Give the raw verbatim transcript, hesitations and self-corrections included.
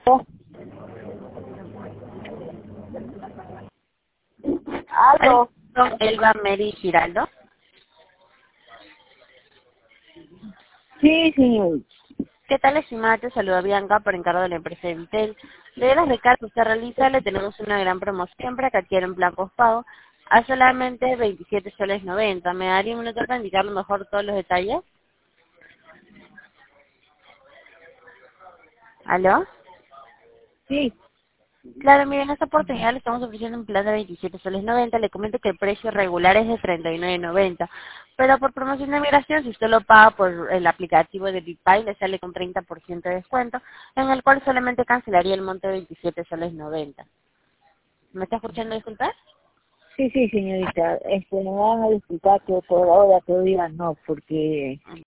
Aló. Con Elba Mary Giraldo. Sí, señorita. ¿Qué tal, estimada? Te saluda Bianca por encargo de la empresa Intel. De las recargas que usted realiza, le tenemos una gran promoción para que adquiera un plan postpago a solamente veintisiete soles noventa. ¿Me daría un minuto para indicarle mejor todos los detalles? ¿Aló? Sí. Claro, miren, en esta oportunidad le estamos ofreciendo un plan de veintisiete soles noventa. Le comento que el precio regular es de treinta y nueve noventa. Pero por promoción de migración, si usted lo paga por el aplicativo de BitPay, le sale con treinta por ciento de descuento, en el cual solamente cancelaría el monto de veintisiete soles noventa. ¿Me está escuchando, disculpar? Sí, sí, señorita. Este, me van a disculpar que por ahora todavía no, porque